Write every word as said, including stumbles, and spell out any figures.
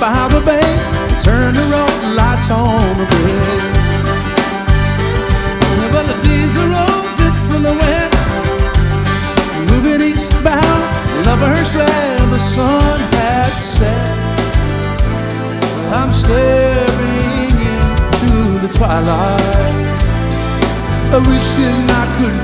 by the bay, turn the road lights on the bridge. But the diesel road sits in the wind, moving eastbound, Lovehurst where the sun has set. I'm staring into the twilight, wishing I could